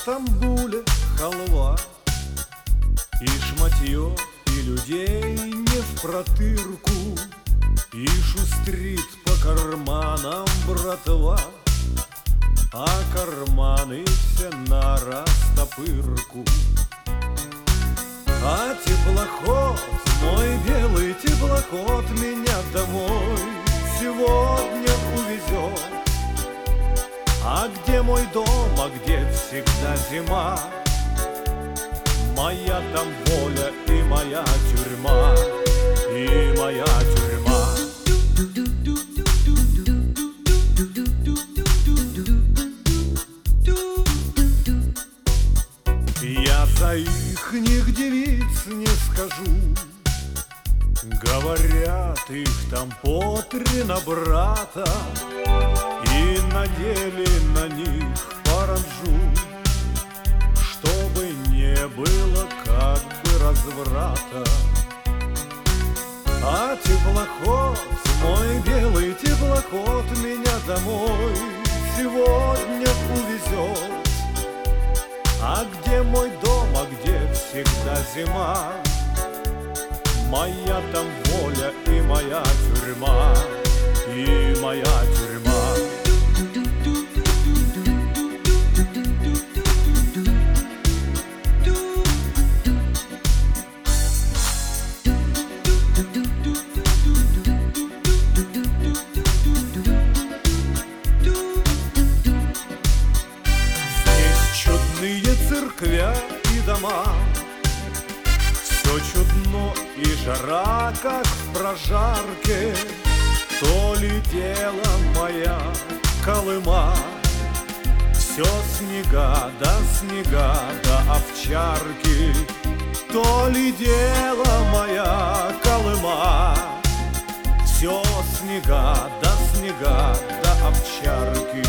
Стамбуле халва, и шматье, и людей не впротырку, и шустрит по карманам братва, а карманы все на растопырку. А теплоход, мой белый теплоход, меня домой сегодня увезет. А где мой дом, а где всегда зима? Моя там воля и моя тюрьма, и моя тюрьма. Я за ихних девиц не скажу, говорят, их там по 3 на брата, и надели на них паранджу, чтобы не было как бы разврата. А теплоход, мой белый теплоход, меня домой сегодня увезет. А где мой дом, а где всегда зима? Моя там воля и моя тюрьма, и моя тюрьма. Церквя и дома, все чудно и жара, как в прожарке. То летела моя Колыма, все снега да овчарки. То ли дело моя Колыма, все снега да овчарки.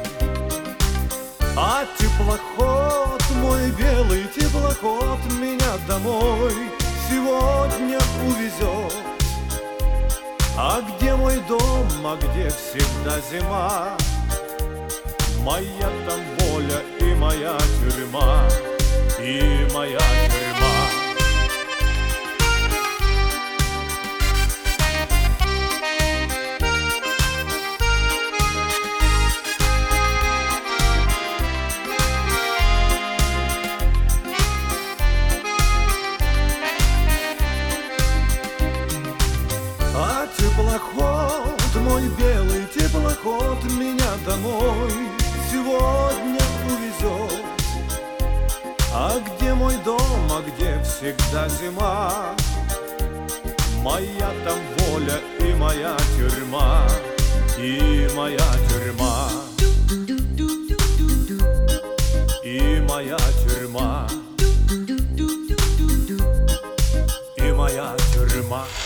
А теплоход, мой белый теплоход, меня домой сегодня увезет. А где мой дом, а где всегда зима? Моя там воля и моя тюрьма, и моя тюрьма. А теплоход, мой белый теплоход, меня домой сегодня увезет. А где мой дом, а где всегда зима? Моя там воля и моя тюрьма, и моя тюрьма, и моя тюрьма, и моя тюрьма.